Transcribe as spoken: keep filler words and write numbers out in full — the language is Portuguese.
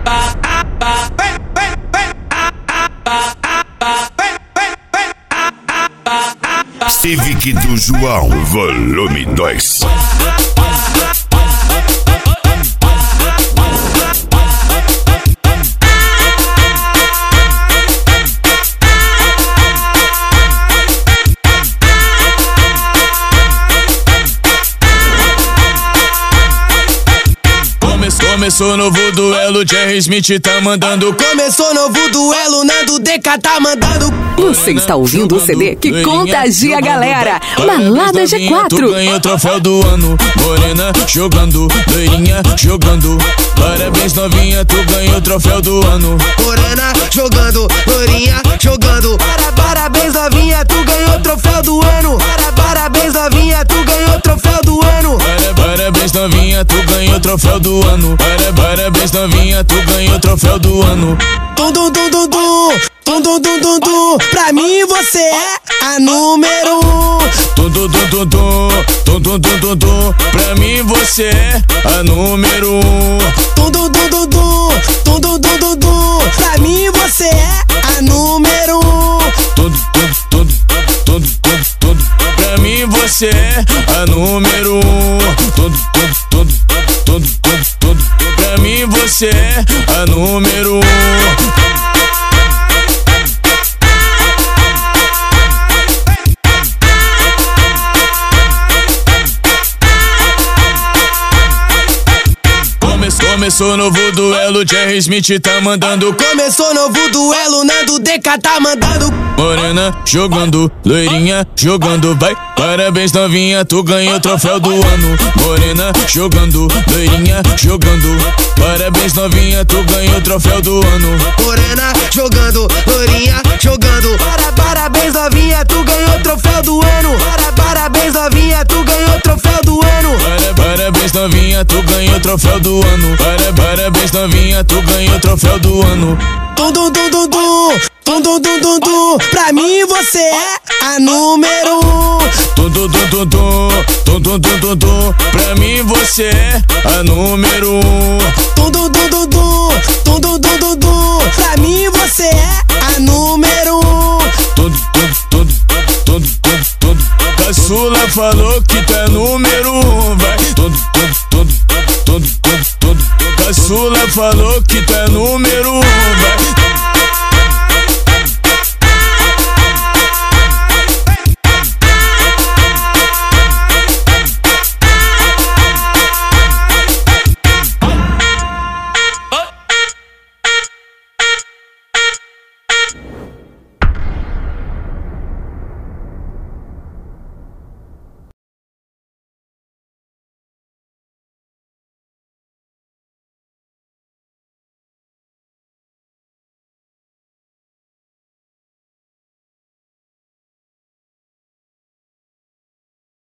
Civic do João, volume dois. Começou novo duelo, Jerry Smith tá mandando. Começou novo duelo, Nando D K tá mandando. Você está ouvindo o C D que contagia a galera. Balada G quatro. Tu ganhou o troféu do ano. Morena jogando, loirinha jogando. Parabéns novinha, tu ganhou o troféu do ano. Morena jogando, loirinha jogando. Para, parabéns novinha, tu ganhou o troféu do ano. Para, parabéns novinha, tu ganhou o troféu do ano. Para, parabéns novinha, tu ganhou o troféu do ano. Para, parabéns novinha, tu ganhou o troféu do ano. Tum tum tum tum tum, tum tum tum tum tum. Pra mim você é a número um. Tum tum tum tum tum, tum tum tum tum tum. Pra mim você é a número um. Tum tum tum tum tum, tum tum tum tum tum. Pra mim você é a número um. Tum tum tum tum tum tum. Pra mim você é a número um. Tum tum tum tum tum tum. Pra mim você é a número um. Começou novo duelo, Jerry Smith tá mandando. Começou novo duelo, Nando D K tá mandando. Morena jogando, loirinha jogando, vai. Parabéns novinha, tu ganhou o troféu do ano. Morena jogando, loirinha jogando. Parabéns novinha, tu ganhou o troféu do ano. Morena jogando, loirinha jogando. Para, parabéns novinha, tu ganhou o troféu do ano. Para, parabéns novinha, tu ganhou o troféu do ano. Para, parabéns novinha, tu ganhou o troféu do ano. Para, parabéns novinha, tu ganhou o troféu do ano. Tum tum tum tum tum, tum tum tum tum tum. Pra mim você é a número um. Tum tum tum tum tum, tum tum tum tum tum. Pra mim você é a número um. Tum tum tum tum tum, tum tum tum tum tum. Pra mim você é a número um. Tum tum tum tum tum tum. Caçula falou que tu é número um, vai. Tum tum tum tum tum tum. Caçula falou que tu é número um, vai.